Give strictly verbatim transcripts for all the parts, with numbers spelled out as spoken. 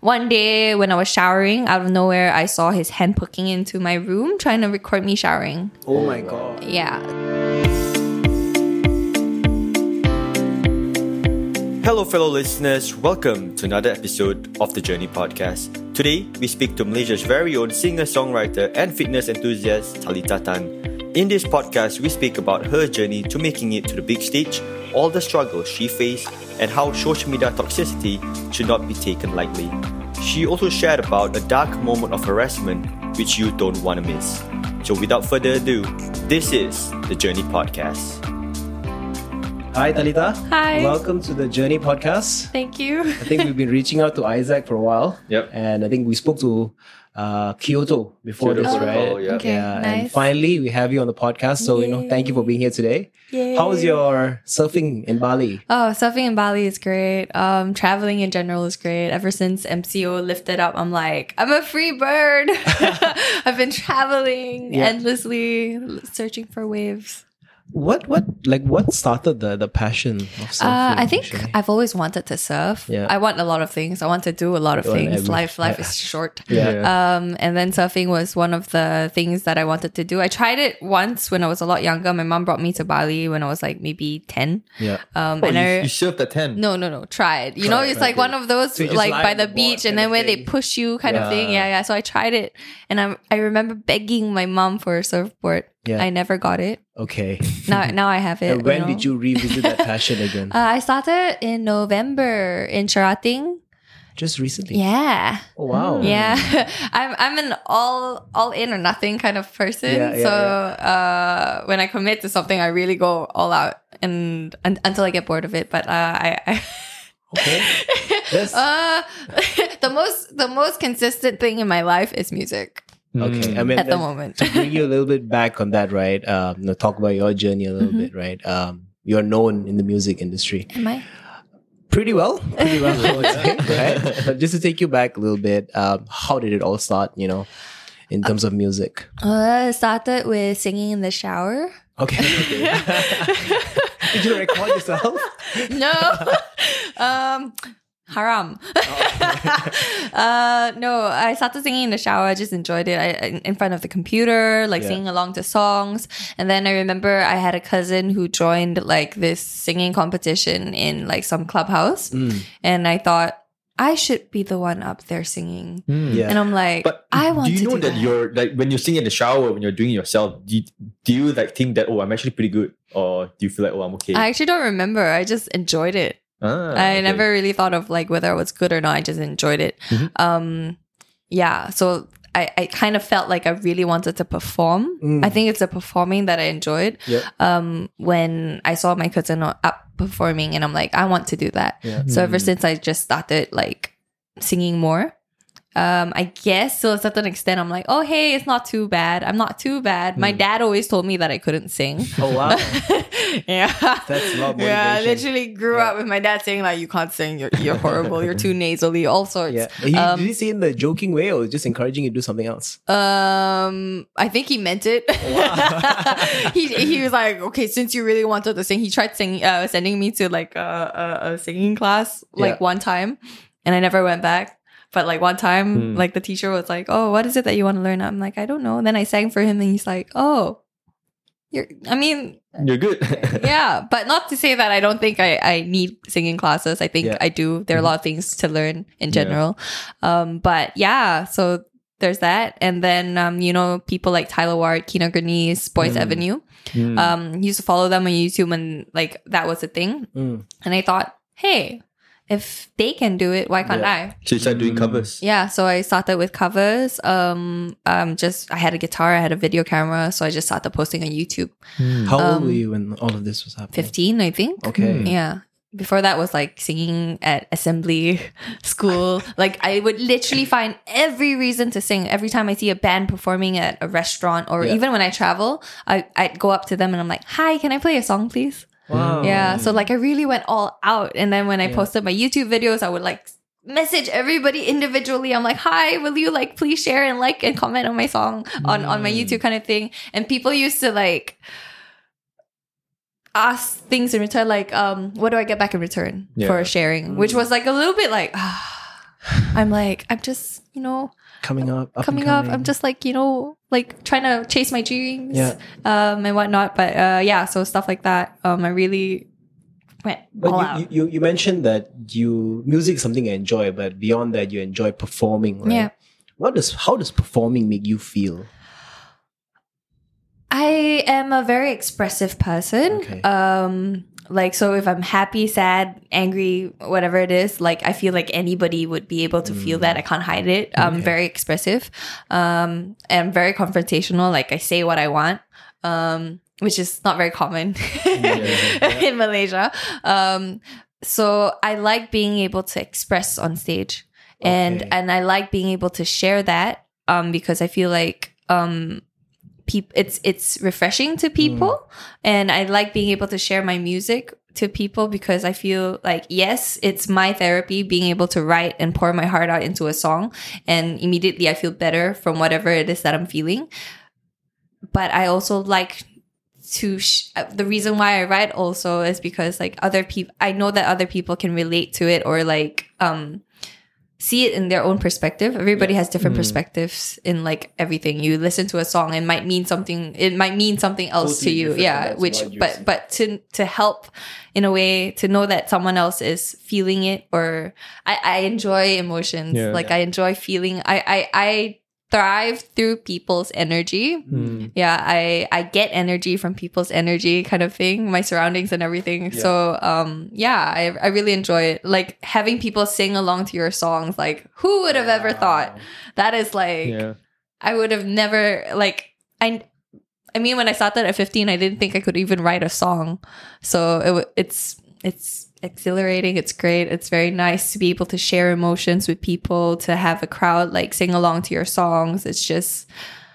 one day when I was showering, out of nowhere, I saw his hand poking into my room trying to record me showering. Oh my god. Yeah. Hello, fellow listeners. Welcome to another episode of the Journey Podcast. Today, we speak to Malaysia's very own singer-songwriter and fitness enthusiast, Talita Tan. In this podcast, we speak about her journey to making it to the big stage, all the struggles she faced, and how social media toxicity should not be taken lightly. She also shared about a dark moment of harassment which you don't want to miss. So without further ado, this is the Journey Podcast. Hi Talita. Hi. Welcome to the Journey Podcast. Thank you. I think we've been reaching out to Isaac for a while. Yep. And I think we spoke to uh, Kyoto before Kyoto this, for a right? call, yeah. Okay, yeah. nice. And finally, we have you on the podcast. So, you know, thank you for being here today. Yay. How was your surfing in Bali? Oh, surfing in Bali is great. Um, traveling in general is great. Ever since M C O lifted up, I'm like, I'm a free bird. I've been traveling Yeah. endlessly, searching for waves. What, what, like, what started the, the passion of surfing? Uh, I think actually? I've always wanted to surf. Yeah. I want a lot of things. I want to do a lot of You want things. every- life, life is short. Yeah. Um, and then surfing was one of the things that I wanted to do. I tried it once when I was a lot younger. My mom brought me to Bali when I was like maybe ten. Yeah. Um, Oh, and you, I you surfed at ten? no, no, no. Tried. You know, Tried, it's right, like one of those So you just like lie by on the the board beach, and kind then of where they thing. push you kind of thing. Yeah. Yeah, yeah. So I tried it, and I I remember begging my mom for a surfboard. Yeah. I never got it. Okay. Now, now I have it. And when know. did you revisit that passion again? Uh, I started in November in Cherating. Just recently? Yeah. Oh, wow. Yeah, I'm I'm an all all in or nothing kind of person. Yeah, yeah, so Uh, when I commit to something, I really go all out, and, and until I get bored of it. But uh, I, I Okay. That's- uh, the most the most consistent thing in my life is music Okay, I mean, at the that- moment. to bring you a little bit back on that, right? Um, you know, talk about your journey a little Mm-hmm. bit, right? Um, you're known in the music industry Am I? pretty well, pretty well, I would say, right? But just to take you back a little bit, um, how did it all start? You know, in terms of music. Uh, started with singing in the shower. Okay. Did you record yourself? No. um haram. uh no, I started singing in the shower. I just enjoyed it. I in- in front of the computer, like Yeah. singing along to songs. And then I remember I had a cousin who joined like this singing competition in like some clubhouse. Mm. And I thought I should be the one up there singing. Yeah. And I'm like, But I want do you to know do that, you're like when you sing in the shower, when you're doing it yourself, do you, do you like think that, oh, I'm actually pretty good? Or do you feel like, oh, I'm okay? I actually don't remember. I just enjoyed it. Ah, I okay. never really thought of like whether it was good or not. I just enjoyed it. Mhm. Um, yeah. So I, I kind of felt like I really wanted to perform. Mm. I think it's the performing that I enjoyed. Yep. Um, when I saw my cousin up performing, and I'm like, I want to do that. Yeah. So ever Mm. since I just started like singing more. Um, I guess to a certain extent, I'm like, oh, hey, it's not too bad. I'm not too bad. My dad always told me that I couldn't sing. Oh, wow. Yeah. That's a lot of Yeah, I motivation. literally grew Yeah. up with my dad saying like, you can't sing, you're, you're horrible, you're too nasally, all sorts. Yeah. He, Um, did he say in the joking way or just encouraging you to do something else? Um, I think he meant it. he he was like, okay, since you really wanted to sing, he tried singing, uh, sending me to like a, a, a singing class like Yeah. one time, and I never went back. But like one time, Hmm. like the teacher was like, "Oh, what is it that you want to learn?" I'm like, "I don't know." And then I sang for him, and he's like, "Oh, you're." I mean, You're good. yeah, but not to say that I don't think I, I need singing classes. I think Yeah. I do. There are a lot of things to learn in general. Um, but yeah, so there's that. And then, um, you know, people like Tyler Ward, Kina Grenese, Boys Mm. Avenue. Mm. Um, used to follow them on YouTube, and like that was a thing. Mm. And I thought, hey, if they can do it, why can't Yeah. I? So you started doing Mm. covers. Yeah, so I started with covers. Um, um, just I had a guitar, I had a video camera, so I just started posting on YouTube. How old Um, were you when all of this was happening? Fifteen, I think. Okay. Yeah. Before that was like singing at assembly school. Like I would literally find every reason to sing. Every time I see a band performing at a restaurant, or Yeah. even when I travel, I, I'd go up to them and I'm like, hi, can I play a song, please? Wow. Yeah. So like I really went all out. And then when I Yeah. posted my YouTube videos, I would like message everybody individually. I'm like, hi, will you like please share and like and comment on my song on, on my YouTube kind of thing. And people used to like ask things in return, like, um, what do I get back in return Yeah. for sharing? Which was like a little bit like, ah, I'm like, I'm just, you know, Coming up, up and coming up. coming. I'm just like, you know, like trying to chase my dreams, Yeah. um, and whatnot. But uh, yeah, so stuff like that. Um, I really went all But out. you, you, you mentioned that you music is something you enjoy, but beyond that, you enjoy performing, right? Yeah. What does how does performing make you feel? I am a very expressive person. Okay. Um, like, so if I'm happy, sad, angry, whatever it is, like, I feel like anybody would be able to feel that. I can't hide it. I'm Okay. very expressive. Um, and I'm very confrontational. Like, I say what I want. Um, which is not very common in Malaysia. Um, so I like being able to express on stage. And Okay. and I like being able to share that um, because I feel like um, peop- it's it's refreshing to people, and I like being able to share my music to people because I feel like, yes, it's my therapy being able to write and pour my heart out into a song, and immediately I feel better from whatever it is that I'm feeling. But I also like to sh- the reason why I write also is because like other people, I know that other people can relate to it or like um see it in their own perspective. Everybody has different perspectives in like everything. You listen to a song, it might mean something. It might mean something else Totally to you. different, and Yeah, that's which what you but see. but to to help in a way to know that someone else is feeling it, or I, I enjoy emotions. Yeah. like I enjoy feeling. I I I thrive through people's energy. Hmm. Yeah, I I get energy from people's energy, kind of thing, my surroundings and everything. So um yeah, I I really enjoy it. Like having people sing along to your songs, like who would have ever thought? That is like Yeah. I would have never like I I mean when I started at fifteen, I didn't think I could even write a song. So it wa- it's it's exhilarating. It's great. It's very nice to be able to share emotions with people, to have a crowd like sing along to your songs. It's just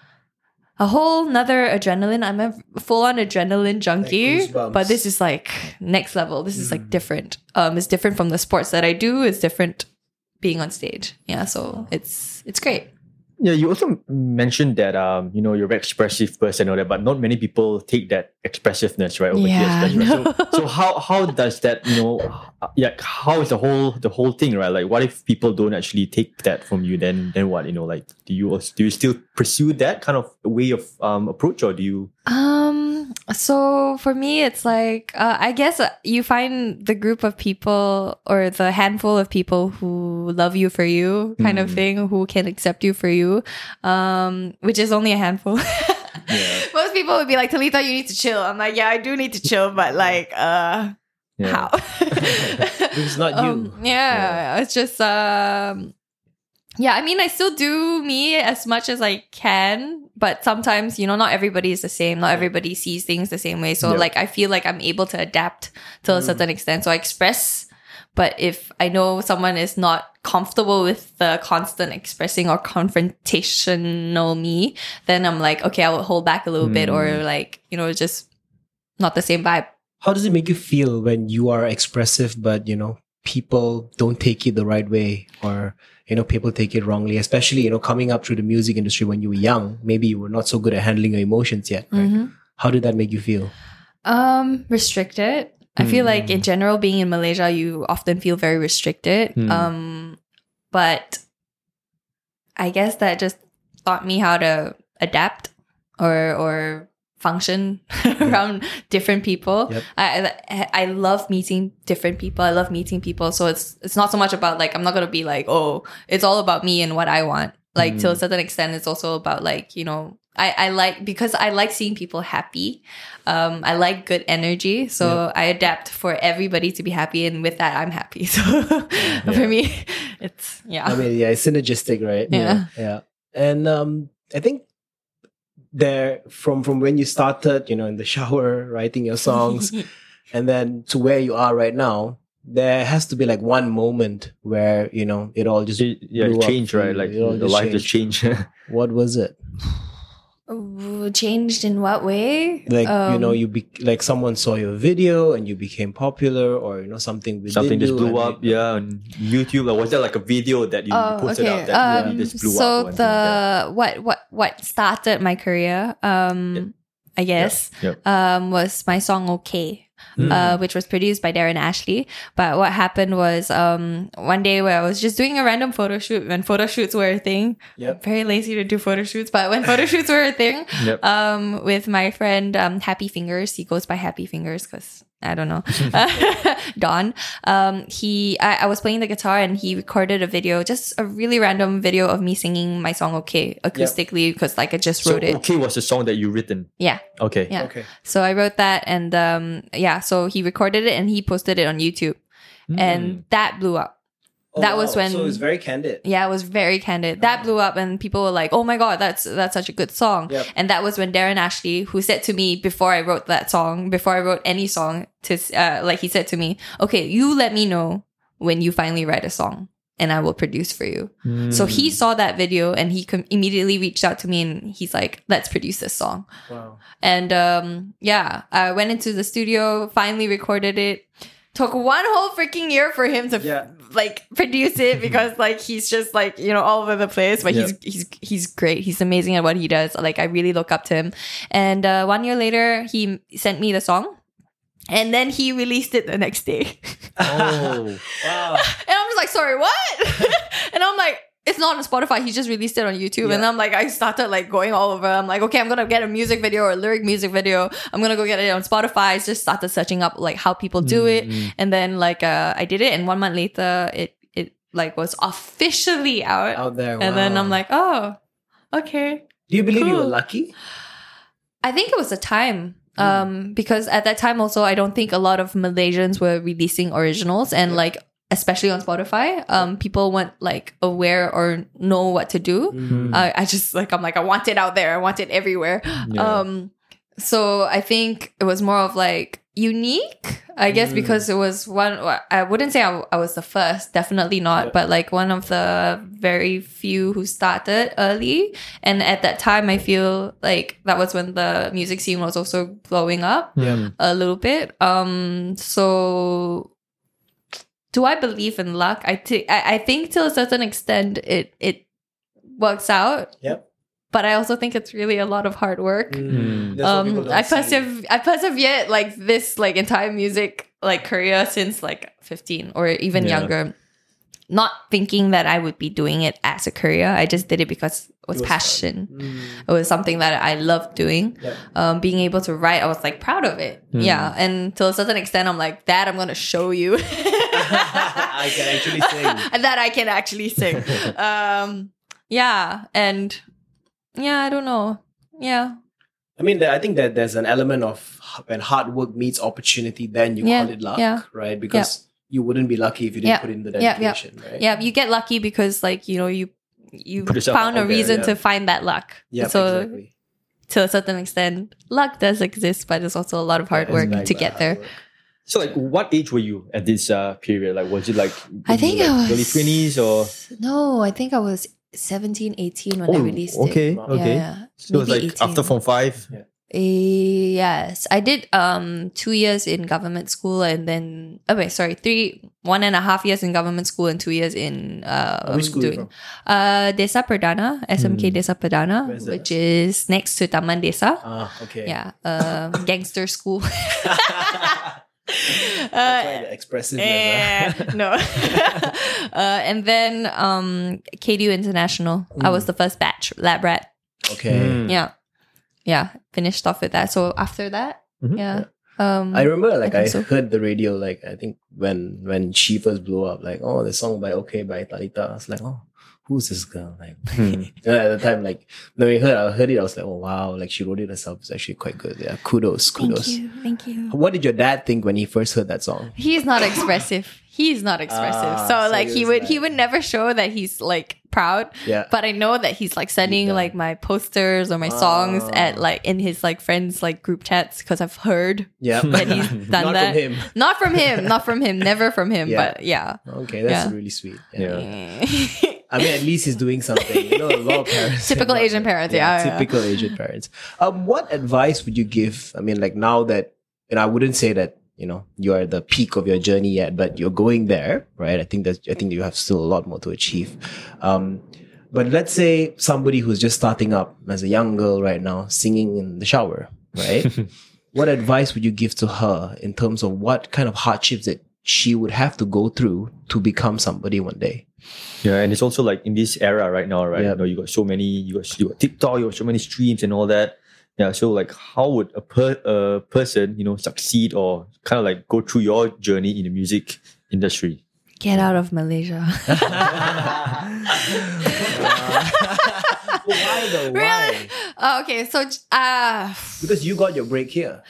a whole nother adrenaline. I'm a full on adrenaline junkie, Like goosebumps. but this is like next level. This is like different. Um, it's different from the sports that I do. It's different being on stage. Yeah, so it's it's great. Yeah, you also mentioned that um, you know, you're a very expressive person and all that, but not many people take that expressiveness, right? Over Yeah, here, especially. I So, so how how does that, you know, uh, yeah, how is the whole the whole thing, right? Like, what if people don't actually take that from you? Then then what? You know, like, do you also, do you still pursue that kind of way of um approach, or do you? Um, so for me, it's like, uh, I guess uh, you find the group of people or the handful of people who love you for you kind of thing, who can accept you for you, um, which is only a handful. Most people would be like, Talita, you need to chill. I'm like, yeah, I do need to chill, but like, uh, Yeah. how? It's not you. Um, yeah, it's just um yeah, I mean I still do me as much as I can, but sometimes, you know, not everybody is the same. Not everybody sees things the same way. So Yeah. like I feel like I'm able to adapt to a certain extent. So I express, but if I know someone is not comfortable with the constant expressing or confrontational me, then I'm like, okay, I will hold back a little bit, or like, you know, just not the same vibe. How does it make you feel when you are expressive, but you know people don't take it the right way, or you know people take it wrongly? Especially you know coming up through the music industry when you were young, maybe you were not so good at handling your emotions yet. Right? Mm-hmm. How did that make you feel? Um, restricted. I feel like in general, being in Malaysia, you often feel very restricted. Mm. Um, but I guess that just taught me how to adapt or or function around different people. Yep. I, I I love meeting different people. I love meeting people. So it's it's not so much about like, I'm not gonna be like, oh, it's all about me and what I want. Like to a certain extent, it's also about like, you know, I, I like, because I like seeing people happy. Um, I like good energy. So I adapt for everybody to be happy. And with that, I'm happy. So for me, it's, yeah. I mean, yeah, it's synergistic, right? Yeah. yeah. And um, I think there, from from when you started, you know, in the shower writing your songs, and then to where you are right now, there has to be like one moment where you know it all just It- yeah, blew it up changed, for right? you. Like It all the just life just changed. changed. What was it? Ooh, changed in what way? Like you know, Um, you be like someone saw your video and you became popular, or you know something within Something just you blew and up, it- yeah, on YouTube. Or was there like a video that you Oh, posted okay. out that Um, really just blew so up? or anything the like that? what what what started my career, um, I guess, Yep. um, was my song "Okay." uh, which was produced by Darren Ashley. But what happened was um, one day where I was just doing a random photo shoot when photo shoots were a thing. Yep. Very lazy to do photo shoots, but when photo shoots were a thing, Yep. um, with my friend um, Happy Fingers, he goes by Happy Fingers because I don't know, Don. Um, he, I, I was playing the guitar and he recorded a video, just a really random video of me singing my song "Okay" acoustically because like I just So wrote it. okay was the song that you written. Yeah. Okay. Yeah. Okay. So I wrote that and um yeah, so he recorded it and he posted it on YouTube. And that blew up. Oh, That was wow. when- So it's very candid. Yeah, it was very candid. That blew up and people were like, "Oh my god, that's that's such a good song." Yep. And that was when Darren Ashley, who said to me before I wrote that song, before I wrote any song to uh, like he said to me, "Okay, you let me know when you finally write a song and I will produce for you." So he saw that video and he com- immediately reached out to me and he's like, "Let's produce this song." Wow. And um, yeah, I went into the studio, finally recorded it. Took one whole freaking year for him to Yeah. like produce it because like he's just like, you know, all over the place. But he's he's he's great. He's amazing at what he does. Like I really look up to him. And uh, one year later, he sent me the song, and then he released it the next day. Oh. Wow. And I'm just like, sorry, what? And I'm like, it's not on Spotify. He just released it on YouTube. Yeah. And I'm like, I started like going all over. I'm like, okay, I'm going to get a music video or a lyric music video. I'm going to go get it on Spotify. I just started searching up like how people do it. And then like, uh, I did it. And one month later, it, it like was officially out. Out there. And then wow. I'm like, oh, okay. do you believe you were cool. lucky? I think it was the time. Um, because at that time also, I don't think a lot of Malaysians were releasing originals and like, especially on Spotify, um, people weren't like aware or know what to do. Mm. Uh, I just like, I'm like, I want it out there. I want it everywhere. Yeah. Um, so I think it was more of like unique, I guess, because it was one, I wouldn't say I, I was the first, definitely not, Yeah. but like one of the very few who started early. And at that time, I feel like that was when the music scene was also blowing up Yeah. a little bit. Um, so do I believe in luck? I thi- I I think to a certain extent it it works out, Yep. but I also think it's really a lot of hard work. Mm. That's what people Um, don't I see. persev- I persevered like this like entire music like career since like fifteen or even Yeah. younger. Not thinking that I would be doing it as a career. I just did it because it was, It was passion. Mm. It was something that I loved doing. Yep. Um, being able to write, I was like proud of it. Yeah, and to a certain extent, I'm like, Dad, I'm gonna show you I can actually sing. that I can actually sing. um, yeah, and yeah, I don't know. Yeah, I mean, I think that there's an element of when hard work meets opportunity, then you Yeah, call it luck, yeah. right? Because you wouldn't be lucky if you didn't Yeah, put in the yeah, yeah. dedication, right? yeah. You get lucky because like you know you you Put yourself found a out there, reason yeah. to find that luck. Yeah, so exactly. to a certain extent, luck does exist, but there's also a lot of hard Yeah, work it's backed to by get hard there. work. So like, what age were you at this uh, period? Like, was it like I think like I was early twenties or? No, I think I was seventeen, eighteen when I released it. okay, Yeah, okay. Yeah, yeah. So it was Maybe like eighteen. after Form Five. Eh, yes, I did um two years in government school and then oh wait sorry three one and a half years in government school and two years in uh Which school you doing from? uh Desa Perdana S M K Desa Perdana, Where's that? which is next to Taman Desa. Ah, okay. Yeah, um gangster school. That's uh, why the expressiveness. Eh, ah. no. uh, and then um K D U International. I was the first batch lab rat. Okay. Mm. Yeah. Yeah. Finished off with that. So after that, Mhm. yeah. Um I remember, like, I, think so. heard the radio, like, I think when when she first blew up, like, oh, the song by OK by Talita. I was like, oh, who's this girl? Like, Hmm. you know, at the time, like, when we heard, I heard it, I was like, oh, wow, like, she wrote it herself. It's actually quite good. Yeah, kudos, Thank kudos. you. Thank you. What did your dad think when he first heard that song? He's not expressive. He's not expressive. Ah, so so like he he was would he like- would never show that he's like proud. Yeah. But I know that he's like sending Deep down. like my posters or my songs Ah. at like in his like friends like group chats because I've heard Yeah. that he's done Not that. from him. Not from him. Not from him. Never from him. Yeah. But yeah. Okay, that's Yeah. really sweet. Yeah. I mean, at least he's doing something. You know, a lot of parents. Typical are not- Asian parents, yeah, yeah. Typical Asian parents. Um, what advice would you give? I mean, like now that, and I wouldn't say that, you know, you are at the peak of your journey yet, but you're going there, right? I think that I think you have still a lot more to achieve. Um, but let's say somebody who's just starting up as a young girl right now, singing in the shower, right? what advice would you give to her in terms of what kind of hardships that she would have to go through to become somebody one day? Yeah, and it's also like in this era right now, right? Yeah. You know, you got so many, you got, you got TikTok, you got so many streams and all that. Yeah, so like, how would a per a person, you know, succeed or kind of like go through your journey in the music industry? Get out of Malaysia. Why though? Why? Oh, okay, so uh Because you got your break here.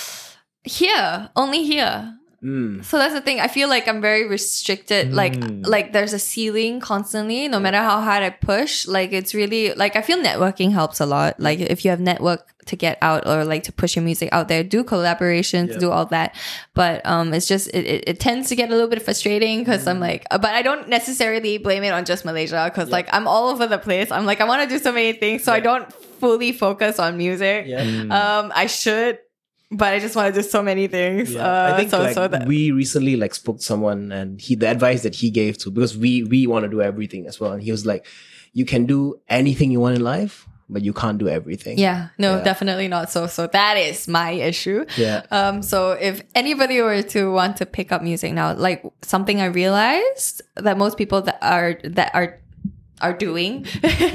here, only here. Mm. So that's the thing. I feel like I'm very restricted. Like, Mm. like there's a ceiling constantly. No matter how hard I push, like it's really like I feel networking helps a lot. Like if you have network to get out or like to push your music out there, do collaborations, Yeah. do all that. But um, it's just it, it, it tends to get a little bit frustrating because I'm like, but I don't necessarily blame it on just Malaysia because like I'm all over the place. I'm like I want to do so many things, so I don't fully focus on music. Yeah. Um, I should. But I just want to do so many things. Yeah. Uh, I think so, like so that we recently like spoke to someone and he the advice that he gave to because we we want to do everything as well and he was like, you can do anything you want in life, but you can't do everything. yeah, no, Yeah. definitely not. So, so that is my issue. Yeah. Um, so if anybody were to want to pick up music now, like something I realized that most people that are that are are doing,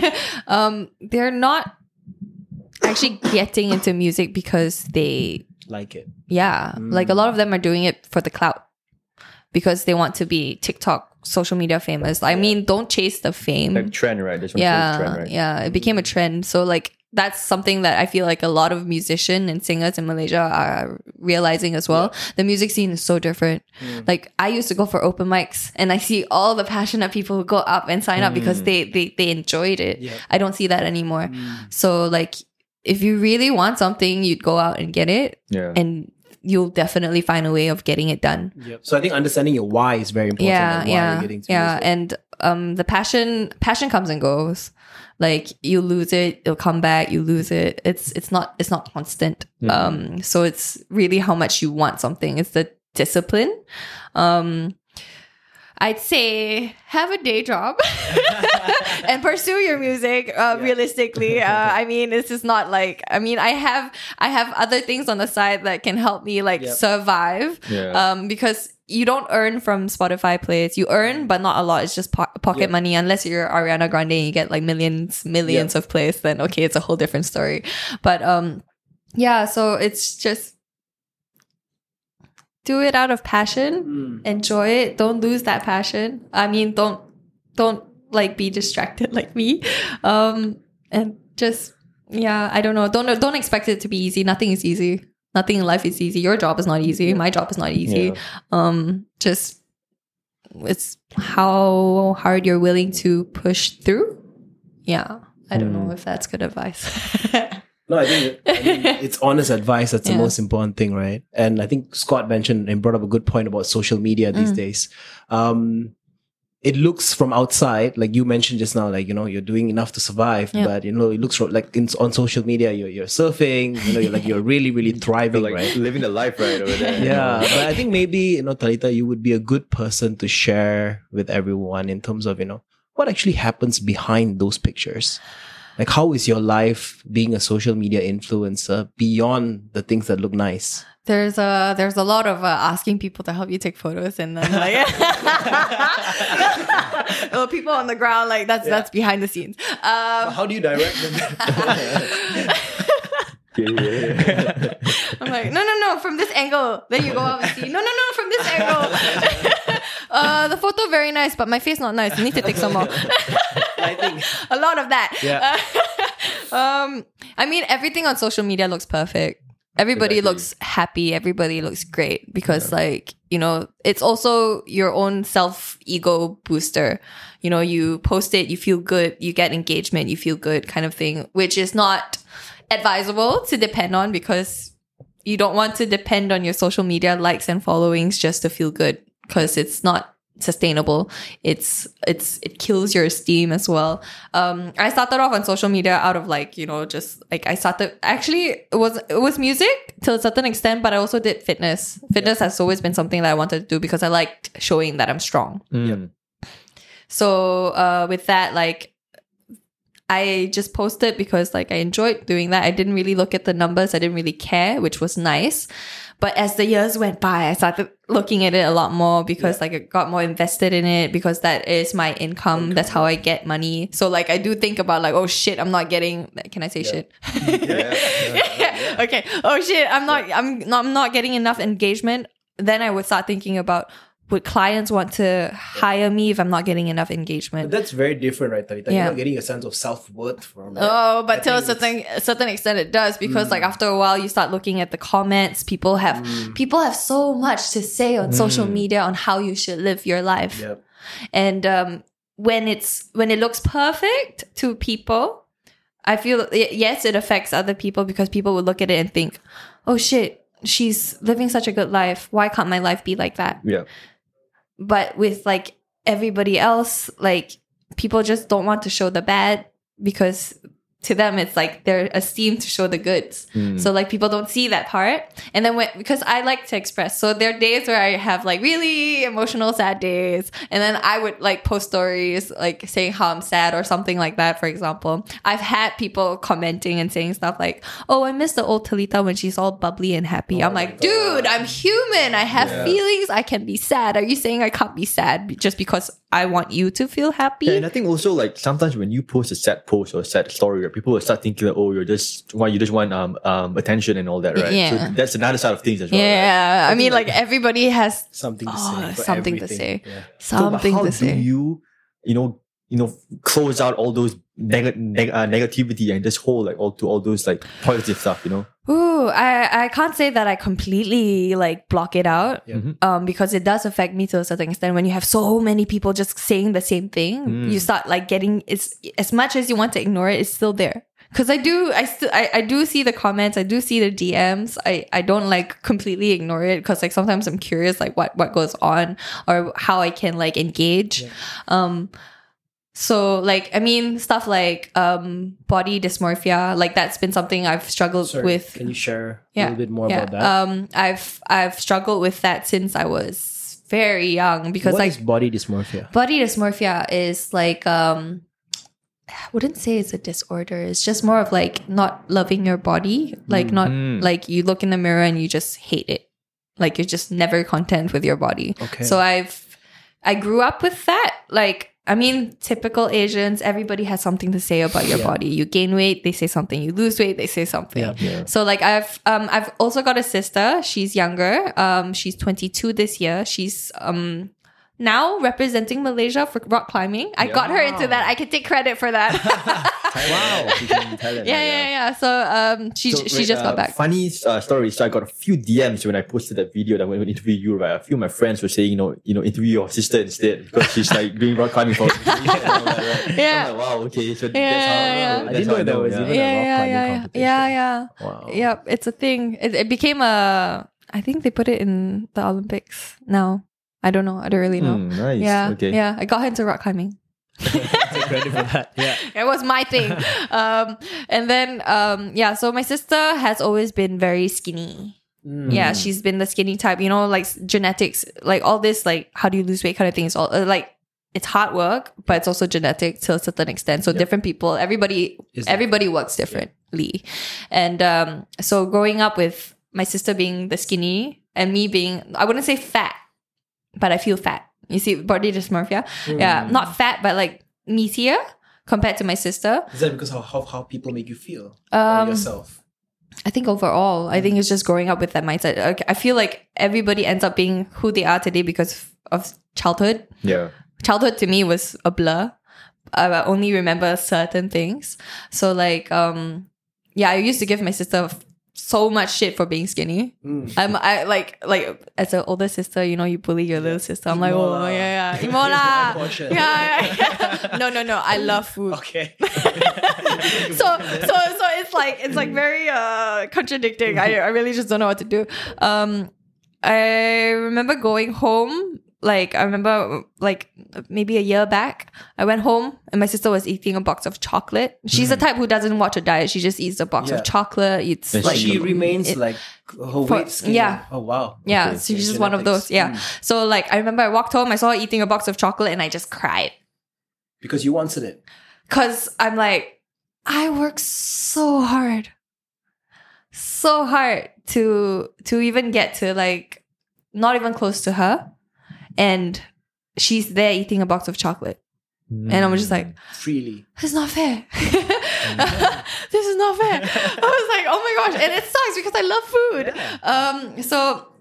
um, they're not actually getting into music because they, Like it. yeah, like a lot of them are doing it for the clout because they want to be TikTok, social media famous. I mean, don't chase the fame. Like trend, right? This one's yeah, trend, right? yeah, it became a trend. So like that's something that I feel like a lot of musicians and singers in Malaysia are realizing as well. The music scene is so different. Like I used to go for open mics and I see all the passionate people who go up and sign up because they, they they enjoyed it. Yeah. I don't see that anymore. So like if you really want something, you'd go out and get it Yeah. and you'll definitely find a way of getting it done. Yep. So I think understanding your why is very important. Yeah, like why yeah, you're getting to yeah. music. And um, the passion, passion comes and goes. Like you lose it, it'll come back. You lose it. It's it's not it's not constant. Um, so it's really how much you want something. It's the discipline. Um, I'd say have a day job and pursue your music uh, realistically. Uh, I mean, this is not like, I mean, I have, I have other things on the side that can help me like Yep. survive. Yeah. Um, because you don't earn from Spotify plays. You earn, but not a lot. It's just po- pocket Yep. money. Unless you're Ariana Grande and you get like millions, millions Yep. of plays, then okay, it's a whole different story. But um, yeah, so it's just do it out of passion. Enjoy it. Don't lose that passion. I mean, don't don't like be distracted like me. Um, and just yeah, I don't know. Don't don't expect it to be easy. Nothing is easy. Nothing in life is easy. Your job is not easy. My job is not easy. Yeah. Um, just it's how hard you're willing to push through. Yeah, I don't know if that's good advice. No, I think, I think it's honest advice. That's the Yeah. most important thing, right? And I think Scott mentioned and brought up a good point about social media Mm. these days. Um, it looks from outside, like you mentioned just now, like, you know, you're doing enough to survive, Yeah. but, you know, it looks ro- like in, on social media, you're, you're surfing, you know, you're like, you're really, really thriving, Like right? living the life right over there. Yeah, but I think maybe, you know, Talita, you would be a good person to share with everyone in terms of, you know, what actually happens behind those pictures. Like, how is your life being a social media influencer beyond the things that look nice? There's a there's a lot of uh, asking people to help you take photos and then like well, people on the ground like that's Yeah. that's behind the scenes. Um, How do you direct them? Yeah, yeah, yeah. I'm like no no no from this angle. Then you go up and see no no no from this angle. uh, the photo very nice, but my face not nice. You need to take some more. I think. A lot of that. Yeah. um, I mean, everything on social media looks perfect. Everybody Exactly. looks happy. Everybody looks great because, like, you know, it's also your own self ego booster. You know, you post it, you feel good, you get engagement, you feel good, kind of thing, which is not advisable to depend on because you don't want to depend on your social media likes and followings just to feel good because it's not sustainable. It's it's it kills your esteem as well. Um, I started off on social media out of like, you know, just like I started actually it was it was music to a certain extent, but I also did fitness. Fitness has always been something that I wanted to do because I liked showing that I'm strong. Mm. So uh, with that, like I just posted because like I enjoyed doing that. I didn't really look at the numbers. I didn't really care, which was nice. But as the years went by, I started looking at it a lot more because Yeah. like I got more invested in it because that is my income. Income, That's how I get money. So like I do think about like, oh shit, I'm not getting, can I say shit? Yeah, yeah, Okay. Oh shit, I'm not, I'm not, I'm not getting enough engagement. Then I would start thinking about, would clients want to hire me if I'm not getting enough But engagement? that's very different, right, Talita? Yeah. You're not getting a sense of self-worth from it. Oh, I but to a think certain a certain extent, it does because Mm. like after a while, you start looking at the comments. People have Mm. people have so much to say on social Mm. media on how you should live your life, Yep. and um, when it's when it looks perfect to people, I feel y- yes, it affects other people because people will look at it and think, "Oh shit, she's living such a good life. Why can't my life be like that?" Yeah. But with like everybody else, like people just don't want to show the bad because to them it's like they're esteemed to show the goods. Mm. So like people don't see that part. And then when, because I like to express, so there are days where I have like really emotional sad days, and then I would like post stories like saying how I'm sad or something like that. For example, I've had people commenting and saying stuff like, "Oh, I miss the old Talita when she's all bubbly and happy." Oh I'm my like, God. dude, I'm human. I have Yeah. feelings. I can be sad. Are you saying I can't be sad just because I want you to feel happy? Yeah, and I think also like sometimes when you post a sad post or a sad story, right, people will start thinking that, oh, you're just why you just want um um attention and all that, right? Yeah. So that's another side of things as well. Right? Yeah, I I mean, think, like, like, everybody has Something to Oh, say. For something to everything. say. Yeah. So, but something how to do say. you, you know, you know, close out all those neg- neg- uh, negativity and just hold like all to all those like positive stuff, you know? Ooh, I, I can't say that I completely like block it out. Yeah. Mhm. Um, because it does affect me to a certain extent. When you have so many people just saying the same thing, Mm. you start like getting it's as much as you want to ignore it, it's still there. Cause I do, I still, I, I do see the comments, I do see the D Ms. I, I don't like completely ignore it because like sometimes I'm curious like what, what goes on or how I can like engage. Yeah. Um, so like, I mean, stuff like, um, body dysmorphia, like that's been something I've struggled Sorry, with. can you share a Yeah, little bit more yeah. about that? Um, I've, I've struggled with that since I was very young because What like is body dysmorphia? body dysmorphia is like, um, I wouldn't say it's a disorder. It's just more of like not loving your body. Like not Mm. like you look in the mirror and you just hate it. Like you're just never content with your body. Okay. So I've, I grew up with that. Like, I mean, typical Asians, everybody has something to say about your Yeah. body. You gain weight, they say something. You lose weight, they say something. Yeah. Yeah. So like I've um I've also got a sister. She's younger. Um, she's twenty-two this year. She's um now representing Malaysia for rock climbing. I got her into that. I can take credit for that. Wow. She's in Thailand, yeah, yeah, yeah. So um, she So, she wait, just uh, got back. Funny uh, story. So I got a few D Ms when I posted that video that when we interview you. Right, a few of my friends were saying, you know, you know, interview your sister instead because she's like doing rock climbing for. right? Yeah. I'm like, wow. Okay. So Yeah, that's how. yeah. That's I didn't how know there was yeah. even Yeah, a rock yeah, climbing yeah, yeah, competition. yeah, yeah. Wow. Yep, it's a thing. It, it became a. I think they put it in the Olympics now. I don't know. I don't really know. Hmm, nice. Yeah, Okay. yeah. I got her into rock climbing. Take credit for that. Yeah. It was my thing. um, and then um, yeah. So my sister has always been very skinny. Mm. Yeah, she's been the skinny type. You know, like s- genetics, like all this, like how do you lose weight kind of thing. Is all uh, like it's hard work, but it's also genetic to a certain extent. So Yep. different people, everybody, Is everybody works differently. And um, so growing up with my sister being the skinny and me being, I wouldn't say fat, but I feel fat. You see, body dysmorphia. Yeah, Mm. not fat, but like meatier compared to my sister. Is that because of how, how people make you feel? Um, or yourself? I think overall, I think it's just growing up with that mindset. Okay, I feel like everybody ends up being who they are today because of childhood. Yeah. Childhood to me was a blur. I only remember certain things. So like, um, yeah, I used to give my sister f- so much shit for being skinny. Mm. I'm I like like as an older sister, you know, you bully your little sister. I'm like, Emo oh lah. yeah, yeah, Here's emo my lah. portion. Yeah, yeah, yeah. No, no, no. I love food. Okay. so so so it's like it's like very uh contradicting. I, I really just don't know what to do. Um I remember going home, like I remember like maybe a year back, I went home and my sister was eating a box of chocolate. She's the type who doesn't watch a diet. She just eats a box Yeah. of chocolate, eats And But like she remains it- like her for- weight skinny. yeah. Oh wow. yeah, Okay. so she's So just one of genetics. those. Yeah. Mm. So like I remember I walked home, I saw her eating a box of chocolate and I just cried. Because you wanted it. Cause I'm like, I work so hard. So hard to to even get to like not even close to her. And she's there eating a box of chocolate. Mm. And I'm just like, Freely. this is not fair. This is not fair. I was like, oh my gosh. And it sucks because I love food. Um, so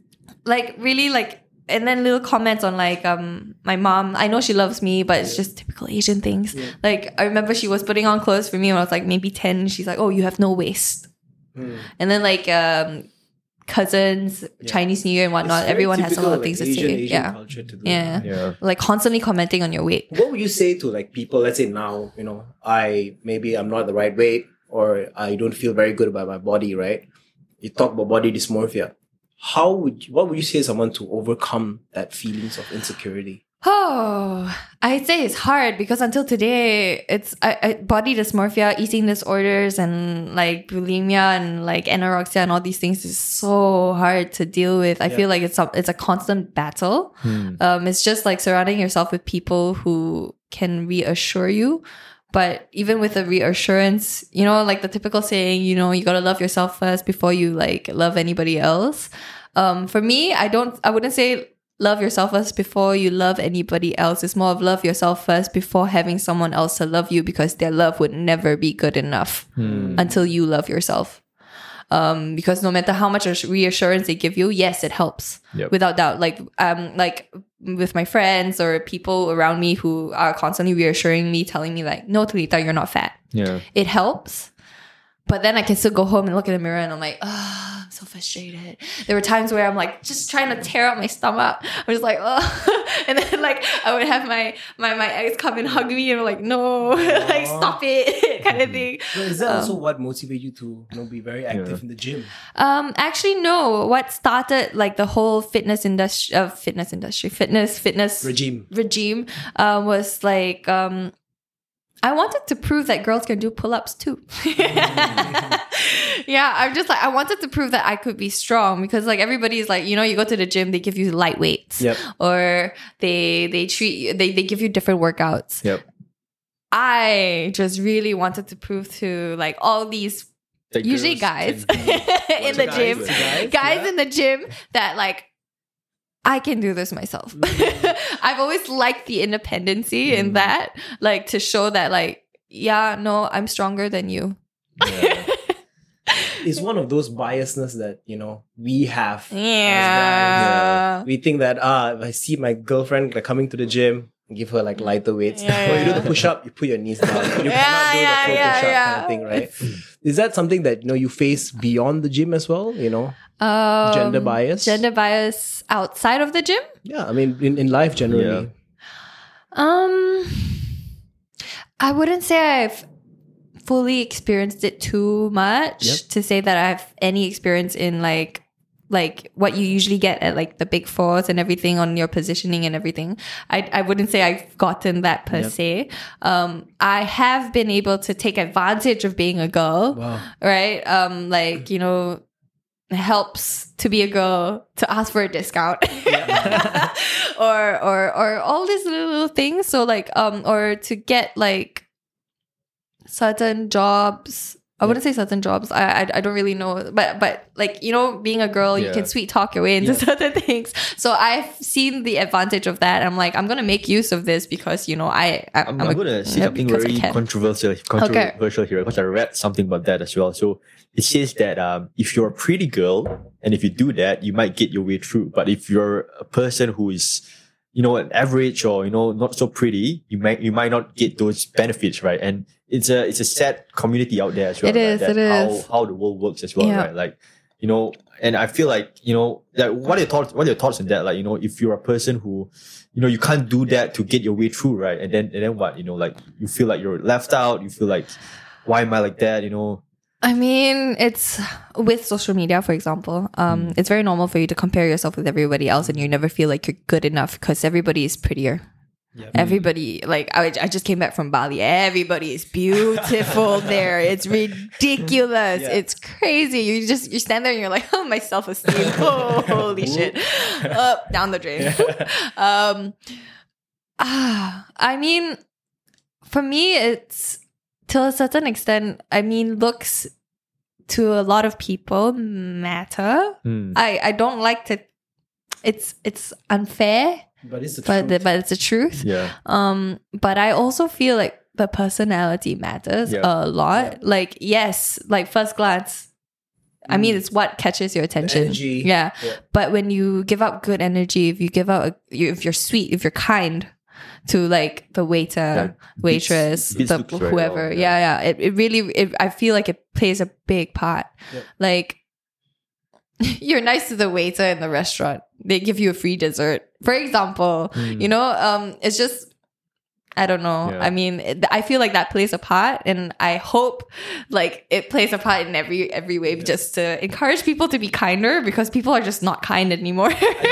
like really like, and then little comments on like um my mom. I know she loves me, but it's just typical Asian things. Yeah. Like I remember she was putting on clothes for me when I was like maybe ten. She's like, oh, you have no waist. Mm. And then like um cousins, Yeah. Chinese New Year and It's whatnot, very everyone has a typical lot of, of things like, to Asian, say. Asian Yeah. culture to do Yeah. that. Yeah. Like constantly commenting on your weight. What would you say to like people, let's say now, you know, I maybe I'm not the right weight or I don't feel very good about my body, right? You talk about body dysmorphia. How would you, what would you say to someone to overcome that feelings of insecurity? Oh, I'd say it's hard because until today, it's I, I, body dysmorphia, eating disorders, and like bulimia and like anorexia and all these things is so hard to deal with. I Yeah. feel like it's a, it's a constant battle. Hmm. Um, it's just like surrounding yourself with people who can reassure you. But even with the reassurance, you know, like the typical saying, you know, you gotta love yourself first before you like love anybody else. Um, for me, I don't, I wouldn't say love yourself first before you love anybody else. It's more of love yourself first before having someone else to love you, because their love would never be good enough Hmm. until you love yourself. Um, because no matter how much reassurance they give you, yes, it helps. Yep. Without doubt. Like, um, like with my friends or people around me who are constantly reassuring me, telling me like, no, Talita, you're not fat. Yeah. It helps. But then I can still go home and look in the mirror and I'm like, oh, I'm so frustrated. There were times where I'm like just trying to tear out my stomach. I was like, oh, and then like I would have my my my ex come and hug me and I'm like, no, like stop it, kind of thing. So is that Um, also what motivates you to, you know, be very active Yeah. in the gym? Um, actually, no. What started like the whole fitness industry, uh, fitness industry, fitness, fitness Regime. regime, uh, was like um, I wanted to prove that girls can do pull-ups too. Yeah, I'm just like I wanted to prove that I could be strong, because like everybody's like, you know, you go to the gym, they give you light weights, Yep. or they they treat you, they they give you different workouts. Yep. I just really wanted to prove to like all these The usually girls guys can do- in the Guys, gym, guys, guys yeah. in the gym that like I can do this myself. I've always liked the independency in that, like to show that like, yeah, no, I'm stronger than you. Yeah. It's one of those biasness that, you know, we have. as guys. Yeah. We think that, ah, if I see my girlfriend like coming to the gym, give her like lighter weights. Yeah, When you do yeah. the push up, you put your knees down. You Yeah, cannot do yeah, the full yeah, push up yeah. kind of thing, right? Is that something that, you know, you face beyond the gym as well? You know, Um, Gender bias? Gender bias outside of the gym? yeah. I mean, in, in life generally. Um, I wouldn't say I've fully experienced it too much Yep. to say that I have any experience in like like what you usually get at like the big fours and everything on your positioning and everything. I I wouldn't say I've gotten that per Yep. se. Um, I have been able to take advantage of being a girl, Wow. right? Um, like you know. It helps to be a girl to ask for a discount or or or all these little, little things, so like um or to get like certain jobs. I wouldn't say certain jobs. I, I I don't really know, but but like you know, being a girl, you Yeah. can sweet talk your way into Yeah. certain things. So I've seen the advantage of that. I'm like, I'm gonna make use of this because you know I, I I'm, I'm, I'm a- going to say yeah, something because I very can. controversial, controversial here, because I read something about that as well. So it says that um, if you're a pretty girl and if you do that, you might get your way through. But if you're a person who is, you know, an average or you know not so pretty, you might you might not get those benefits, right? And it's a it's a sad community out there as well. It right? is, That it how, is. how the world works as well, Yeah. right? Like you know, and I feel like you know that what are your thoughts? What are your thoughts on that? Like you know, if you're a person who you know, you can't do that to get your way through, right? And then, and then what? You know, like you feel like you're left out. You feel like, why am I like that? You know. I mean, it's with social media, for example. Um, it's very normal for you to compare yourself with everybody else, and you never feel like you're good enough because everybody is prettier. Yep. Everybody, like I, I just came back from Bali. Everybody is beautiful there. It's ridiculous. Yeah. It's crazy. You just you stand there and you're like, oh, my self esteem. Oh, holy shit, up down the drain. um, ah, I mean, for me, it's to a certain extent, I mean, looks to a lot of people matter. Mm. I, I don't like to, it's it's unfair, But it's the but truth. but it's the truth. Yeah. Um, but I also feel like the personality matters Yeah. a lot. Yeah. Like, yes, like first glance, I mean, it's what catches your attention. energy. Yeah. Yeah. But when you give out good energy, if you give out, a, you- if you're sweet, if you're kind to like the waiter, That waitress, beats- beats the looks very whoever, well, yeah, yeah. yeah, it, it really, it, I feel like it plays a big part. Yeah. Like, you're nice to the waiter in the restaurant. They give you a free dessert, for example. Mm. You know, um, it's just, I don't know. Yeah. I mean, it, I feel like that plays a part, and I hope like it plays a part in every every way, just to encourage people to be kinder, because people are just not kind anymore.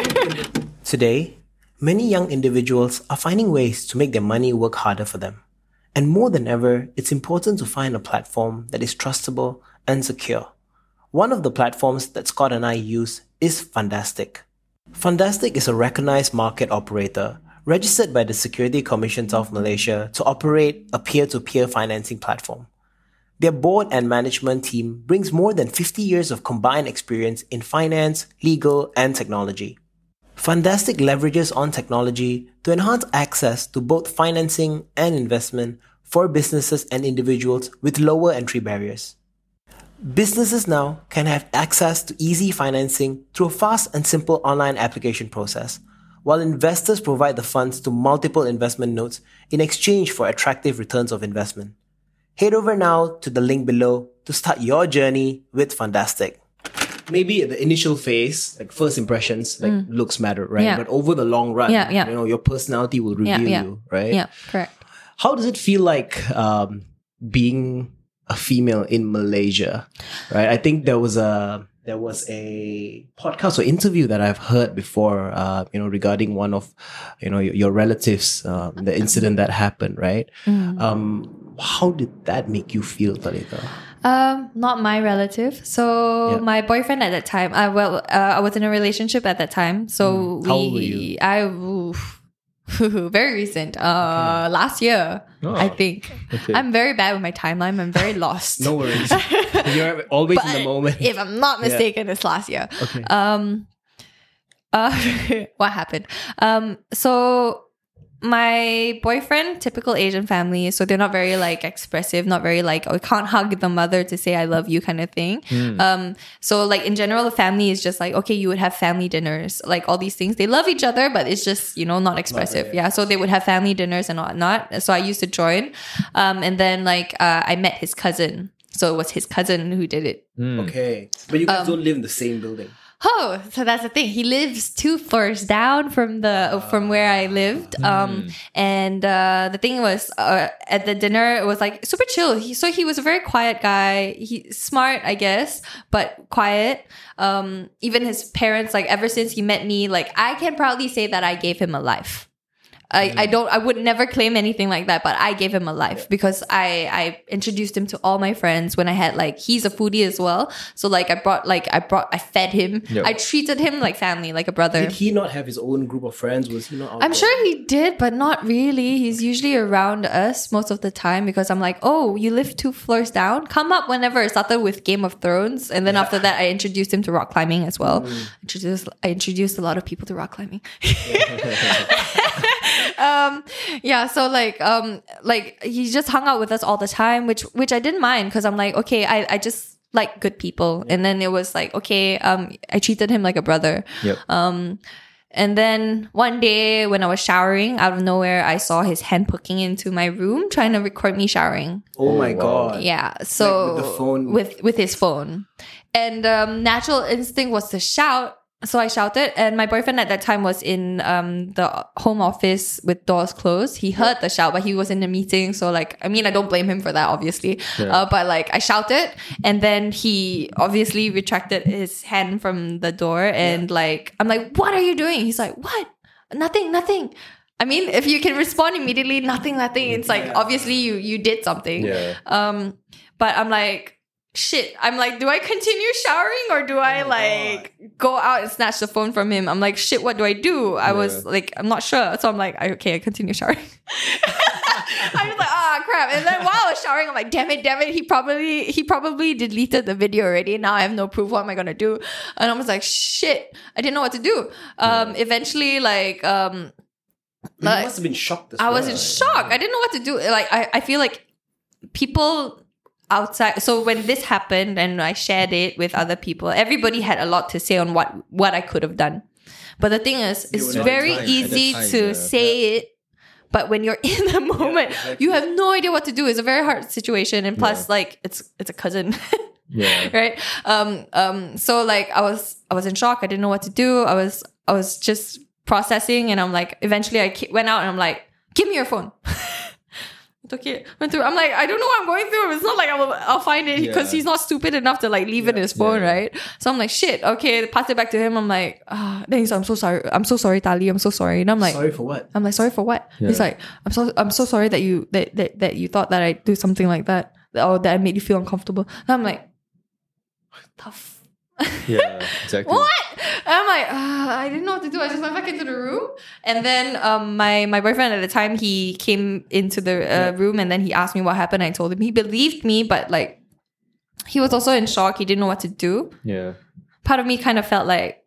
Today, many young individuals are finding ways to make their money work harder for them. And more than ever, it's important to find a platform that is trustable and secure. One of the platforms that Scott and I use is Fundastic. Fundastic is a recognized market operator registered by the Security Commissions of Malaysia to operate a peer-to-peer financing platform. Their board and management team brings more than fifty years of combined experience in finance, legal, and technology. Fundastic leverages on technology to enhance access to both financing and investment for businesses and individuals with lower entry barriers. Businesses now can have access to easy financing through a fast and simple online application process, while investors provide the funds to multiple investment notes in exchange for attractive returns of investment. Head over now to the link below to start your journey with Fundastic. Maybe at the initial phase, like first impressions, like looks matter, right? Yeah. But over the long run, Yeah, yeah. you know, your personality will Yeah, reveal yeah. you, right? Yeah, correct. How does it feel like um, being a female in Malaysia, right? I think there was a there was a podcast or interview that I've heard before, uh, you know, regarding one of, you know, your, your relatives, um, the incident that happened, right? Mm. Um, how did that make you feel, Talita? Um, not my relative. So Yeah. my boyfriend at that time, I well, uh, I was in a relationship at that time. So we, How old were you? I, oof, very recent. Uh, last year, Oh, I think. okay. I'm very bad with my timeline. I'm very lost. No worries. You're always in the But moment. if I'm not mistaken, it's last year. Okay. Um, uh, what happened? Um, so my boyfriend, typical Asian family, so they're not very like expressive, not very like, oh, can't hug the mother to say I love you kind of thing. Hmm. Um, so like in general, the family is just like, okay, you would have family dinners, like all these things. They love each other, but it's just, you know, not expressive. very Yeah. So they would have family dinners and whatnot. So I used to join. Um, and then like, uh, I met his cousin. So it was his cousin who did it. Mm. Okay. But you guys Um, don't live in the same building. Oh, so that's the thing. He lives two floors down from the from where I lived. Um, and uh, the thing was, uh, at the dinner, it was like super chill. He, so he was a very quiet guy. He smart, I guess, but quiet. Um, even his parents, like ever since he met me, like I can proudly say that I gave him a life. I, I don't I would never claim anything like that, but I gave him a life because I I introduced him to all my friends when I had like he's a foodie as well. So like I brought like I brought I fed him. Yep. I treated him like family, like a brother. Did he not have his own group of friends? Was he not out I'm there? sure he did, but not really. He's usually around us most of the time because I'm like, oh, you live two floors down? Come up whenever. I started with Game of Thrones. And then after that, I introduced him to rock climbing as well. Introduced, I introduced a lot of people to rock climbing. um, yeah, so like, um, like he just hung out with us all the time, which, which I didn't mind because I'm like, okay, I, I just like good people. And then it was like, okay, um, I treated him like a brother. Yep. Um, and then one day when I was showering, out of nowhere, I saw his hand poking into my room, trying to record me showering. Oh my Oh, wow. god. Yeah, so Like with the phone? with with his phone, and um, natural instinct was to shout. So I shouted, and my boyfriend at that time was in um the home office with doors closed. He heard the shout, but he was in a meeting. So like, I mean, I don't blame him for that, obviously. Yeah. Uh, but like, I shouted, and then he obviously retracted his hand from the door, and like, I'm like, "What are you doing?" He's like, "What? Nothing, nothing." I mean, if you can respond immediately, nothing, nothing. It's like Yeah. obviously you you did something. Yeah. Um, but I'm like, shit. I'm like, do I continue showering or do I Oh my like go out and snatch the phone from him? I'm like, shit, what do I do? I was like, I'm not sure. So I'm like, I, okay, I continue showering. I was like, ah, oh, crap. And then while I was showering, I'm like, damn it, damn it. He probably, he probably deleted the video already. Now I have no proof. What am I going to do? And I was like, shit, I didn't know what to do. Um, yeah. Eventually, like, um, you like, must have been shocked as I well. was in shock. I didn't know what to do. Like, I, I feel like people outside. So when this happened and I shared it with other people, everybody had a lot to say on what, what I could have done. But the thing is, it's very time, easy time, to yeah. say yeah. it. But when you're in the moment, yeah, exactly. you have no idea what to do. It's a very hard situation. And plus, yeah. like, it's it's a cousin. yeah. Right? Um, um, so like I was I was in shock. I didn't know what to do. I was I was just processing, and I'm like, eventually I went out and I'm like, give me your phone. Okay, went through. I'm like, I don't know what I'm going through. It's not like I will, I'll find it because yeah. he's not stupid enough to like leave yeah. it in his phone, yeah. right? So I'm like, shit. Okay, pass it back to him. I'm like, ah. Then he's like, I'm so sorry. I'm so sorry, Tali. I'm so sorry. And I'm like, sorry for what? I'm like, sorry for what? Yeah. He's like, I'm so I'm so sorry that you that, that that you thought that I do something like that or that I made you feel uncomfortable. And I'm like, what the f- yeah, exactly. What? And I'm like, uh, I didn't know what to do. I just went back into the room, and then um, my my boyfriend at the time, he came into the uh, yeah. room, and then he asked me what happened. I told him. He believed me, but like, he was also in shock. He didn't know what to do. Yeah. Part of me kind of felt like,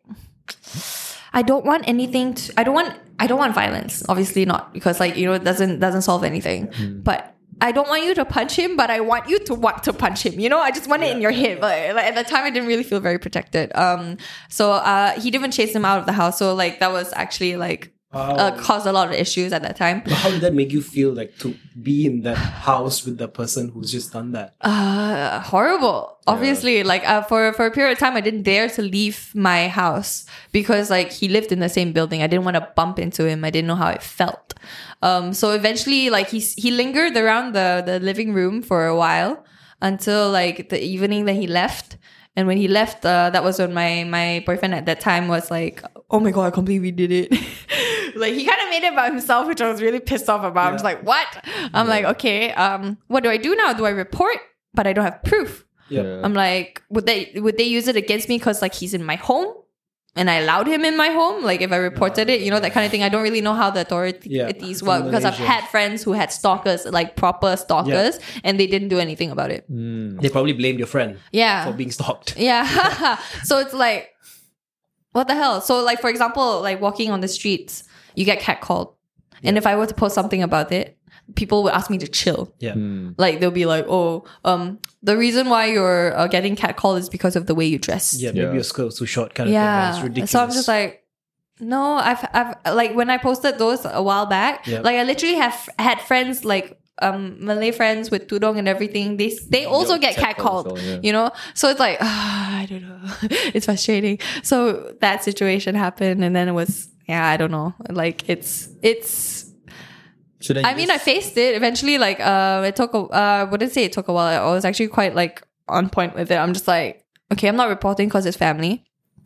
I don't want anything. To, I don't want. I don't want violence. Obviously not, because like, you know, it doesn't doesn't solve anything. Mm. But I don't want you to punch him, but I want you to want to punch him. You know, I just want yeah. it in your head. But like, at the time, I didn't really feel very protected. Um, so uh, he didn't chase him out of the house. So like that was actually like oh. uh, caused a lot of issues at that time. But how did that make you feel, like to be in that house with the person who's just done that? Uh, horrible. Yeah. Obviously, like uh, for for a period of time, I didn't dare to leave my house because like he lived in the same building. I didn't want to bump into him. I didn't know how it felt. Um, so eventually, like he he lingered around the the living room for a while until like the evening that he left. And when he left, uh, that was when my my boyfriend at that time was like, "Oh my god, I can't believe we did it." Like he kind of made it about himself, which I was really pissed off about. Yeah. I'm just like, "What?" I'm yeah. like, "Okay, um, what do I do now? Do I report? But I don't have proof." Yeah. I'm like, would they would they use it against me because like he's in my home? And I allowed him in my home, like if I reported it, you know, that kind of thing. I don't really know how the authorities yeah. work because I've had friends who had stalkers, like proper stalkers, yeah. and they didn't do anything about it. Mm. They probably blamed your friend yeah. for being stalked. Yeah. So it's like, what the hell? So like, for example, like walking on the streets, you get catcalled. Yeah. And if I were to post something about it, people would ask me to chill. Yeah. Mm. Like they'll be like, oh, um, the reason why you're uh, getting catcalled is because of the way you dress. Yeah, maybe yeah. your skirt's too short kind yeah. of thing. It's ridiculous. So I'm just like, no, I've, I've, like when I posted those a while back, yep. like I literally have had friends like, um, Malay friends with tudong and everything. They, they also Yo, get catcalled, also, yeah. you know? So it's like, uh, I don't know. It's frustrating. So that situation happened and then it was, yeah, I don't know. Like it's, it's, I, I mean, I faced it eventually. Like, uh, it took a, uh, I wouldn't say it took a while. I was actually quite like on point with it. I'm just like, okay, I'm not reporting because it's family.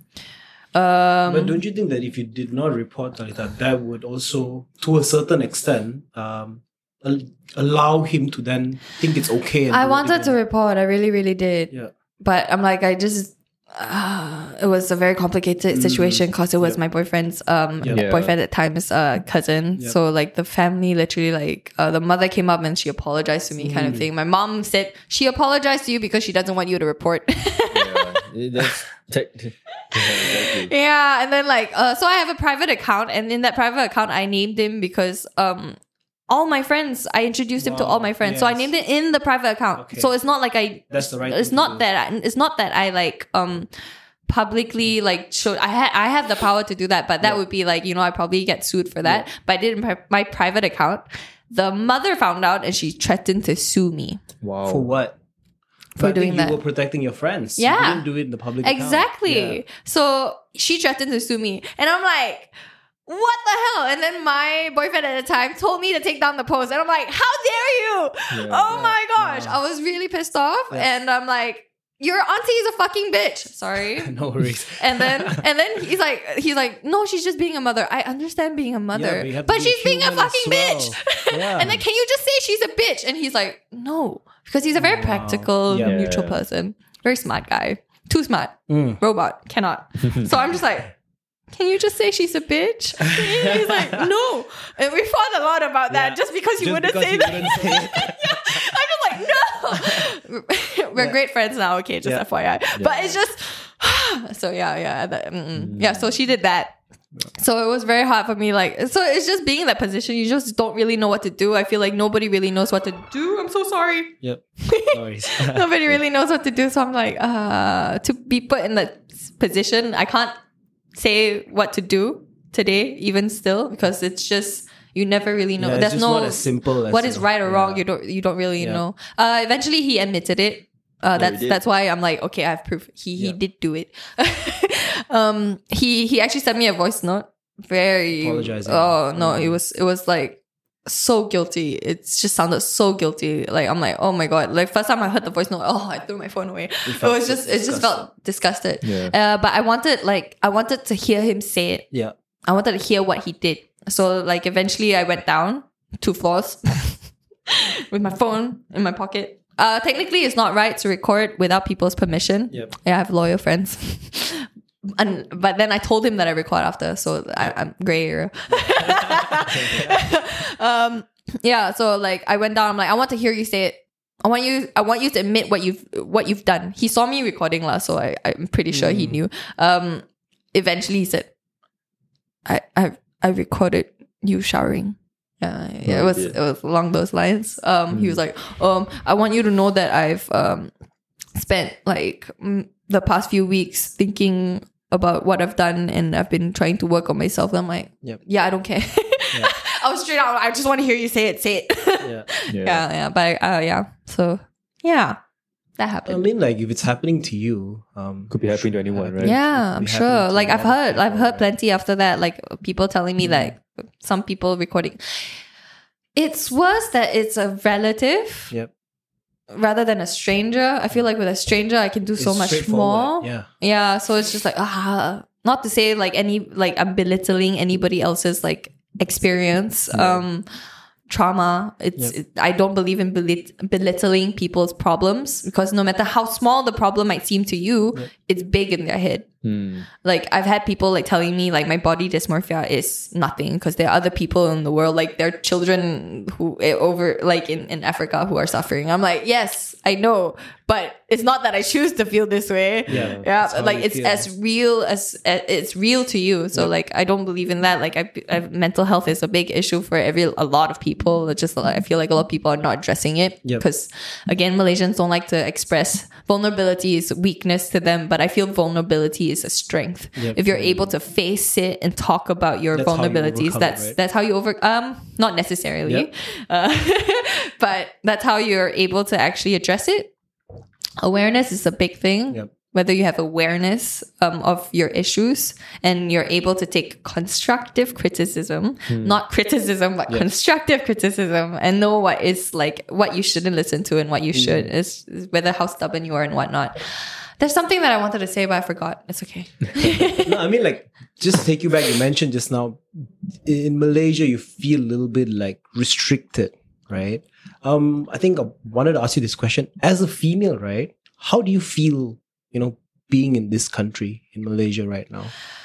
Um, but don't you think that if you did not report like that, that would also, to a certain extent, um, allow him to then think it's okay? I wanted to report. I really, really did. Yeah. But I'm like, I just. Uh, it was a very complicated situation because it was yeah. my boyfriend's um yeah. boyfriend at times uh cousin yeah. so like the family literally like uh, the mother came up and she apologized to me mm. kind of thing. My mom said she apologized to you because she doesn't want you to report. yeah, that's te- yeah and then like uh so I have a private account, and in that private account I named him because um all my friends, I introduced him wow. to all my friends. Yes. So I named it in the private account. Okay. So it's not like I. That's the right. It's not that. I, it's not that I like um publicly like showed. I had I have the power to do that, but that yeah. would be like, you know, I probably get sued for that. Yeah. But I did it in my, my private account. The mother found out and she threatened to sue me. Wow. For what? For but doing I think that. You were protecting your friends. Yeah. You didn't do it in the public exactly. account. Exactly. Yeah. So she threatened to sue me, and I'm like, what the hell? And then my boyfriend at the time told me to take down the post. And I'm like, how dare you? Yeah, oh yeah, my gosh. Yeah. I was really pissed off. Yeah. And I'm like, your auntie is a fucking bitch. Sorry. No worries. And then and then he's like he's like, no, she's just being a mother. I understand being a mother, but you have to but be she's being a human as fucking well. bitch. Yeah. And then can you just say she's a bitch? And he's like, no, because he's a very Wow. practical, Yeah. neutral person, very smart guy, too smart, Mm. robot cannot. So I'm just like, can you just say she's a bitch? And he's like, no. And we fought a lot about that Yeah. just because he Just wouldn't because say he that. wouldn't say it. Yeah. I'm just like, no. We're Yeah. great friends now, okay, just Yeah. F Y I. But it's just, so yeah, yeah. That, mm-mm. Yeah, so she did that. So it was very hard for me. Like, so it's just being in that position. You just don't really know what to do. I feel like nobody really knows what to do. I'm so sorry. Yep. No worries. Nobody really knows what to do. So I'm like, uh, to be put in that position, I can't say what to do today, even still, because it's just, you never really know. Yeah, it's There's just no not as simple as what is you know, right or wrong. yeah. You don't you don't really Yeah. know. Uh, eventually he admitted it. Uh, he that's did? that's why I'm like, okay, I have proof. He he Yeah. did do it. um, he he actually sent me a voice note. Very Apologizing. Oh no, Mm. it was it was like so guilty. It just sounded so guilty. Like I'm like, oh my god. Like first time I heard the voice note, oh, I threw my phone away. It felt was just it just disgusted. felt disgusted. Yeah. Uh, but I wanted like I wanted to hear him say it. Yeah. I wanted to hear what he did. So like eventually I went down two floors with my phone in my pocket. Uh, technically it's not right to record without people's permission. Yep. Yeah, I have loyal friends. And but then I told him that I record after, so I, I'm gray area. um, yeah, so like I went down. I'm like, I want to hear you say it. I want you. I want you to admit what you've what you've done. He saw me recording last, so I, I'm pretty sure he knew. Um, eventually he said, "I I I recorded you showering." Yeah, yeah, it Oh, was yeah. it was along those lines. Um, he was like, um, I want you to know that I've um spent like mm, the past few weeks thinking about what I've done, and I've been trying to work on myself. And I'm like, Yep. yeah, I don't care. Yeah. I was straight out. I just want to hear you say it. Say it. Yeah. Yeah. yeah, yeah. But uh, yeah. So yeah, that I happened. mean, like if it's happening to you, um, Could be happening to anyone, right? Yeah, It I'm could be happening sure. to Like a I've lot of heard, I've people, heard right? plenty after that. Like people telling me like some people recording. It's worse that it's a relative Yep. rather than a stranger. I feel like with a stranger, I can do so It's much straightforward, more. Yeah. Yeah, so it's just like ah, not to say like any like I'm belittling anybody else's like experience, um, trauma. It's Yep. it, I don't believe in belit- belittling people's problems, because no matter how small the problem might seem to you, it's big in their head. Hmm. Like I've had people like telling me like my body dysmorphia is nothing, because there are other people in the world, like there are children who eh, over like in, in Africa who are suffering. I'm like, yes, I know, but it's not that I choose to feel this way. Yeah, yeah. that's how Like you it's feel. as real as uh, it's real to you. So like I don't believe in that. Like I, I mental health is a big issue for every a lot of people. It's just like, I feel like a lot of people are not addressing it Yep. because again, Malaysians don't like to express vulnerability is weakness to them, but I feel vulnerability is a strength. Yep. If you're able to face it and talk about your That's how you vulnerabilities, overcome it, that's right? that's how you over um not necessarily, Yep. uh, but that's how you're able to actually address it. Awareness is a big thing. Yep. Whether you have awareness um, of your issues and you're able to take constructive criticism, not criticism, but constructive criticism, and know what is like what you shouldn't listen to and what you should, is, is whether how stubborn you are and whatnot. There's something that I wanted to say, but I forgot. It's okay. No, I mean, like, just take you back. You mentioned just now, in Malaysia, you feel a little bit like restricted, right? Um, I think I wanted to ask you this question. As a female, right? How do you feel, you know, being in this country, in Malaysia right now?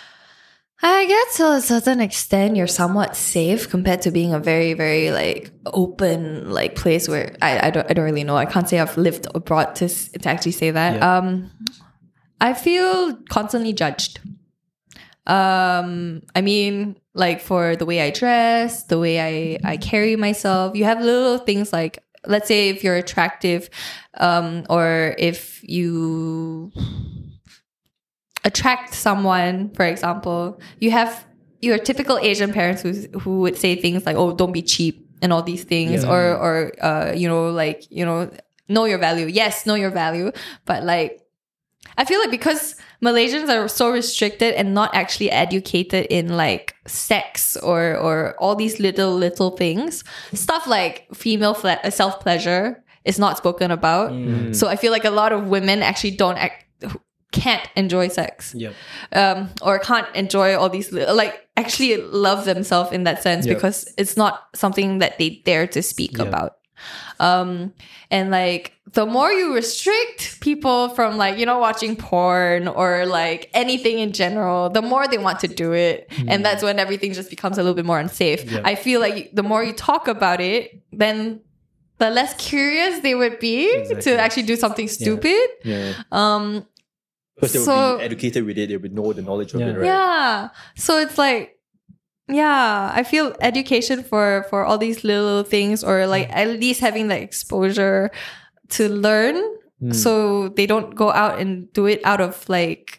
I guess to a certain extent, you're somewhat safe compared to being a very, very like open like place where I, I don't I don't really know. I can't say I've lived abroad to s- to actually say that. Yeah. Um, I feel constantly judged. Um, I mean, like for the way I dress, the way I I carry myself. You have little things like, let's say if you're attractive, um, or if you attract someone, for example, you have your typical Asian parents who who would say things like, "Oh, don't be cheap," and all these things, Yeah. or or uh, you know, like you know, know your value. Yes, know your value, but like, I feel like because Malaysians are so restricted and not actually educated in like sex or or all these little little things, stuff like female fle- self pleasure is not spoken about. Mm. So I feel like a lot of women actually don't act, can't enjoy sex. Yep. Um, or can't enjoy all these, li- like actually love themselves in that sense Yep. because it's not something that they dare to speak Yep. about. Um, and like the more you restrict people from like, you know, watching porn or like anything in general, the more they want to do it. And that's when everything just becomes a little bit more unsafe. Yep. I feel like the more you talk about it, then the less curious they would be Exactly. to actually do something stupid. Yeah. Um, Because they will So- be educated with it, they would know the knowledge of Yeah. it, right? Yeah. So it's like, yeah, I feel education for for all these little things, or like at least having the exposure to learn, Mm. so they don't go out and do it out of like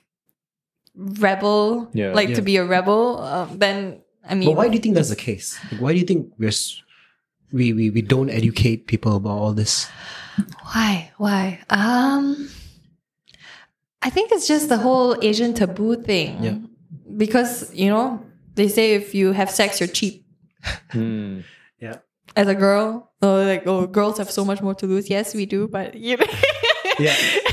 rebel, Yeah. like Yeah. to be a rebel. Um, then I mean, But why do you think that's the case? Like, why do you think we're s- we, we we don't educate people about all this? Why? Why? Um, I think it's just the whole Asian taboo thing. Yeah. Because you know they say if you have sex, you're cheap. Mm. Yeah. As a girl, oh, like oh, girls have so much more to lose. Yes, we do, but you know. Yeah.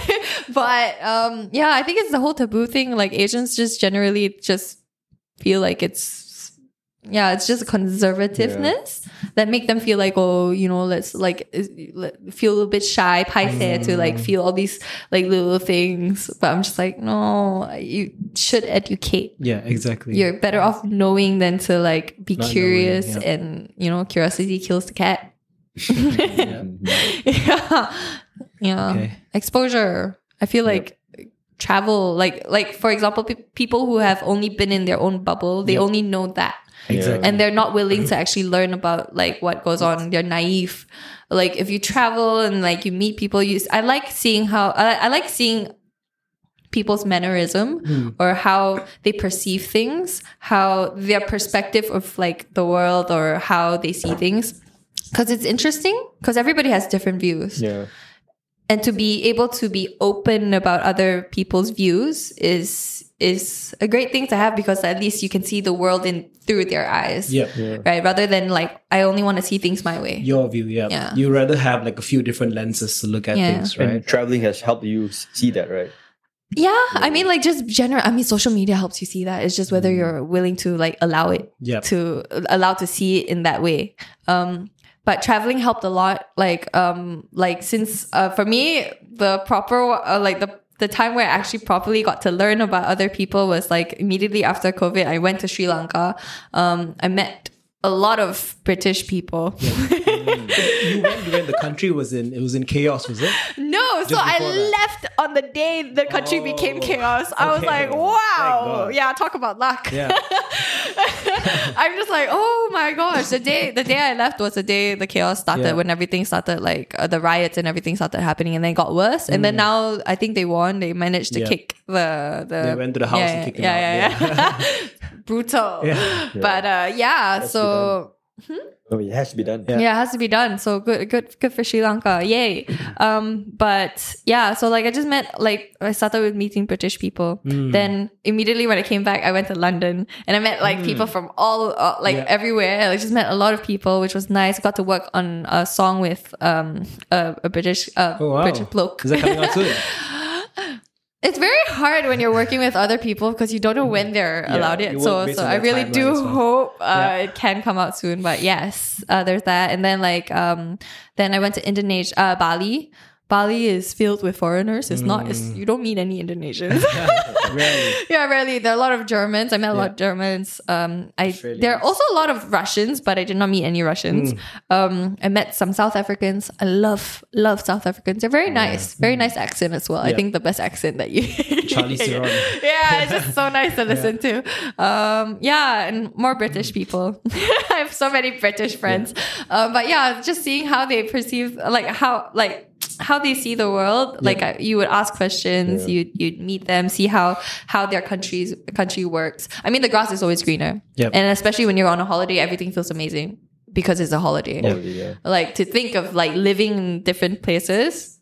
But um, yeah, I think it's the whole taboo thing. Like Asians just generally just feel like it's yeah, it's just a conservativeness that make them feel like oh, you know, let's like is- let- feel a little bit shy, paise to like feel all these like little things. But I'm just like no, you should educate. Yeah, exactly. You're better off knowing than to like be Not curious knowing, yeah. and you know curiosity kills the cat. Yeah. yeah, yeah. Okay. Exposure. I feel like travel, like like for example, pe- people who have only been in their own bubble, they Yep. only know that. Exactly. And they're not willing to actually learn about like what goes on. They're naive. Like if you travel and like you meet people, you I like seeing how I, I like seeing people's mannerism or how they perceive things, how their perspective of like the world or how they see things. Because it's interesting because everybody has different views. Yeah. And to be able to be open about other people's views is is a great thing to have because at least you can see the world in through their eyes. Yeah. Yeah. Right? Rather than like I only want to see things my way. Your view, yeah. Yeah. You rather have like a few different lenses to look at Yeah. things, right? And traveling has helped you s- see that, right? Yeah, I mean like just general I mean social media helps you see that. It's just whether you're willing to like allow it Yeah. to allow to see it in that way. Um but traveling helped a lot like um like since uh, for me the proper uh, like the the time where I actually properly got to learn about other people was like immediately after COVID. I went to Sri Lanka. Um I met a lot of British people. You went when the country was in it was in chaos, was it? No, so I before that. left on the day the country Oh, became chaos. I was okay. like, Thank wow. God. Yeah, talk about luck. Yeah. I'm just like, oh my gosh. The day the day I left was the day the chaos started, Yeah. when everything started, like uh, the riots and everything started happening, and then it got worse. And then now I think they won. They managed to Mm. Yeah. kick the the. They went to the house yeah, and kicked him yeah, out. Yeah, yeah, Brutal. Yeah. But uh, yeah, Has to so. Oh, it has to be done. Yeah. Yeah, it has to be done. So good, good, good for Sri Lanka. Yay. Um, but yeah, so like I just met, like I started with meeting British people. Mm. Then immediately when I came back, I went to London and I met like people from all, uh, like Yeah. everywhere. I just met a lot of people, which was nice. Got to work on a song with um a, a British, uh, Oh wow. British bloke. Is that coming out soon? It's very hard when you're working with other people because you don't know when they're Yeah, allowed you it. work So, based so on I their really timeline do as well. hope uh, Yeah. it can come out soon. But yes, uh, there's that. And then like um, then I went to Indonesia, uh, Bali. Bali is filled with foreigners. It's not. It's, you don't meet any Indonesians. Rarely. Yeah, rarely. There are a lot of Germans. I met a lot of Germans. Um, I Australians. there are also a lot of Russians, but I did not meet any Russians. Um, I met some South Africans. I love love South Africans. They're very nice, very nice accent as well. I Yeah. think the best accent that you. Charlie Theron. Yeah, it's just so nice to listen to. Um, yeah, and more British people. I have so many British friends. Um, but yeah, just seeing how they perceive, like how, like how they see the world. Like I, you would ask questions, Yeah. you you'd meet them, see how how their country's country works. I mean, the grass is always greener, Yep. and especially when you're on a holiday, everything feels amazing because it's a holiday. Holiday, yeah. Like to think of like living in different places.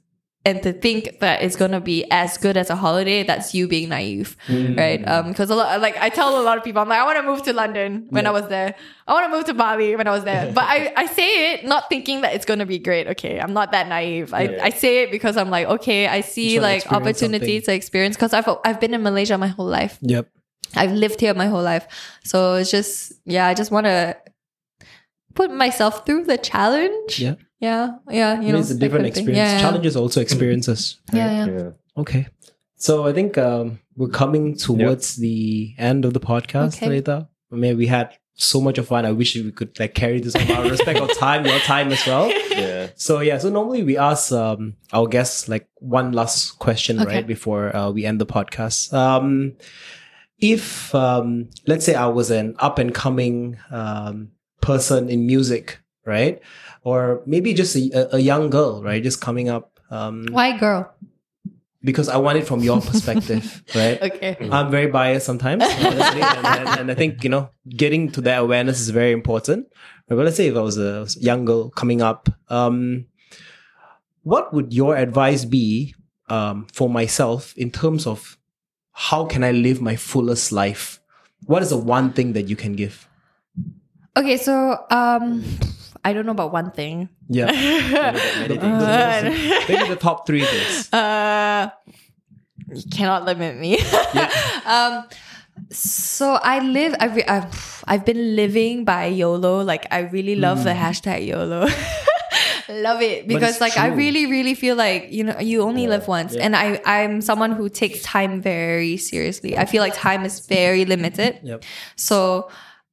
and to think that it's gonna be as good as a holiday, that's you being naive, mm. right? Um, because a lot, like I tell a lot of people, I'm like, I want to move to London when yeah. I was there. I want to move to Bali when I was there. But I, I say it not thinking that it's gonna be great. Okay, I'm not that naive. I, yeah. I say it because I'm like, okay, I see like opportunities to experience, because I've I've been in Malaysia my whole life. Yep, I've lived here my whole life. So it's just yeah, I just want to put myself through the challenge. Yeah. Yeah, yeah, you know, it's a different experience. Yeah, yeah. Challenges also experiences. Right? Yeah, yeah, yeah. Okay. So I think um, we're coming towards yep. the end of the podcast, okay. Talita. I mean, we had so much of fun. I wish we could like carry this on. Our respect of time, your time as well. Yeah. So yeah, so normally we ask um, our guests like one last question, okay. right, before uh, we end the podcast. Um, if um, let's say I was an up and coming um, person in music, right? Or maybe just a, a young girl, right? Just coming up. Um, Why girl? Because I want it from your perspective, right? Okay. I'm very biased sometimes, honestly. and, and, and I think, you know, getting to that awareness is very important. But let's say if I was a young girl coming up, um, what would your advice be um, for myself in terms of how can I live my fullest life? What is the one thing that you can give? Okay, so... Um, I don't know about one thing. Yeah. maybe, the, the, maybe the top three things. Uh, you cannot limit me. yeah. Um, so I live, I've, I've, I've been living by YOLO. Like I really love mm. the hashtag YOLO. Love it. Because like true. I really, really feel like, you know, you only yeah. live once. Yeah. And I, I'm someone who takes time very seriously. I feel like time is very limited. Yep. So...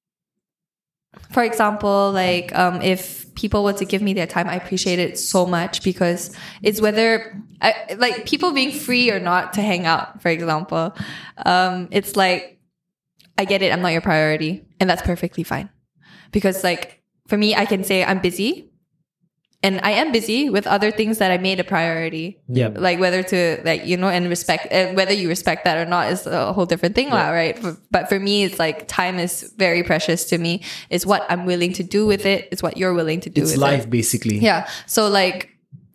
For example, like um, if people were to give me their time, I appreciate it so much because it's whether I, like people being free or not to hang out. For example, um, it's like I get it. I'm not your priority, and that's perfectly fine. Because like for me, I can say I'm busy. And I am busy with other things that I made a priority. Yeah. Like whether to like, you know, and respect, uh, whether you respect that or not is a whole different thing, yeah. right? But for me, it's like time is very precious to me. It's what I'm willing to do with it. It's what you're willing to do it's with life, it. It's life, basically. Yeah. So like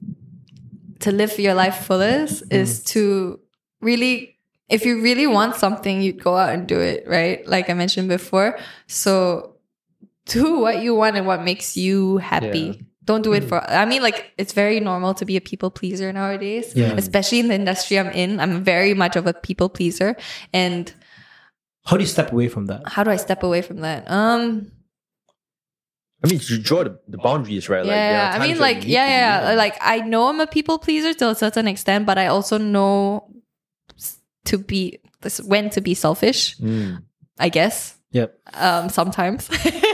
to live your life fullest mm. is to really, if you really want something, you'd go out and do it, right? Like I mentioned before. So do what you want and what makes you happy. Yeah. Don't do it for, I mean, like, it's very normal to be a people pleaser nowadays, yeah. especially in the industry I'm in. I'm very much of a people pleaser. And how do you step away from that? How do I step away from that? Um, I mean, you draw the, the boundaries, right? Yeah, like, I mean, like, yeah, yeah. yeah. Like, I know I'm a people pleaser to a certain extent, but I also know to be, when to be selfish, mm. I guess. Yep. Um, sometimes.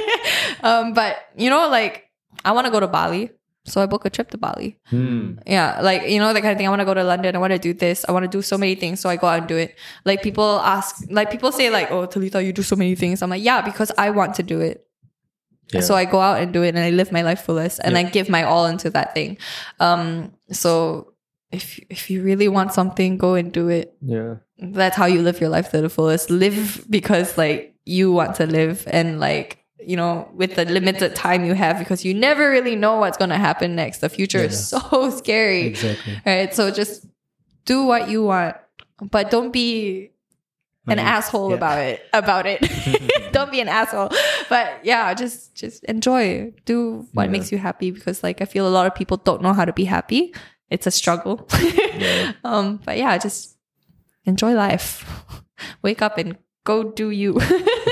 um, but, you know, like, I want to go to Bali. So I book a trip to Bali. Hmm. Yeah. Like, you know, that kind of thing. I want to go to London. I want to do this. I want to do so many things. So I go out and do it. Like people ask, like people say like, oh, Talita, you do so many things. I'm like, yeah, because I want to do it. Yeah. So I go out and do it and I live my life fullest and yeah. I give my all into that thing. Um, so if, if you really want something, go and do it. Yeah. That's how you live your life to the fullest. Live because like you want to live and like, you know, with the limited time you have, because you never really know what's going to happen next. The future yeah. is so scary. Exactly. Right. So just do what you want, but don't be an mm. asshole yeah. about it, about it. Don't be an asshole, but yeah, just, just enjoy, do what yeah. makes you happy. Because like, I feel a lot of people don't know how to be happy. It's a struggle. yeah. Um, but yeah, just enjoy life. Wake up and go do you.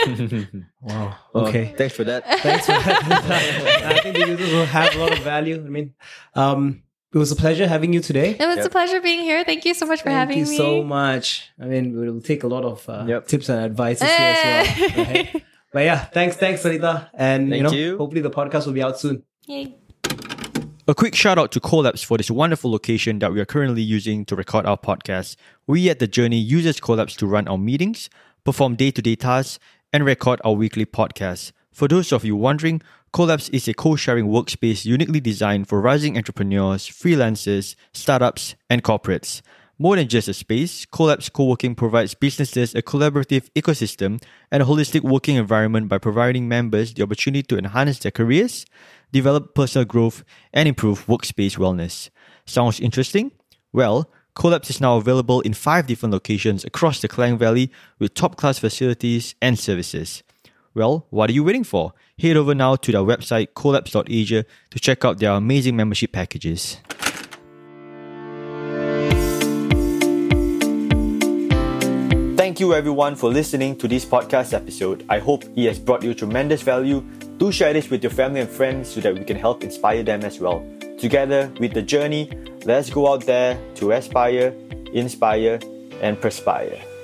Wow. Okay. Okay. Thanks for that. Thanks for that. I think the users will have a lot of value. I mean, um, it was a pleasure having you today. It was yep. a pleasure being here. Thank you so much for Thank having me. Thank you so much. I mean, we'll take a lot of uh, yep. tips and advice here as well. Right? But yeah, thanks, thanks, Talita. And Thank you know, you. hopefully the podcast will be out soon. Yay. A quick shout out to Collabs for this wonderful location that we are currently using to record our podcast. We at The Journey uses Collabs to run our meetings, perform day-to-day tasks, and record our weekly podcast. For those of you wondering, Collabs is a co-sharing workspace uniquely designed for rising entrepreneurs, freelancers, startups, and corporates. More than just a space, Collabs Co-working provides businesses a collaborative ecosystem and a holistic working environment by providing members the opportunity to enhance their careers, develop personal growth, and improve workspace wellness. Sounds interesting? Well, Collabs is now available in five different locations across the Klang Valley with top-class facilities and services. Well, what are you waiting for? Head over now to their website collabs dot asia to check out their amazing membership packages. Thank you everyone for listening to this podcast episode. I hope it has brought you tremendous value. Do share this with your family and friends so that we can help inspire them as well. Together with The Journey, let's go out there to aspire, inspire, and perspire.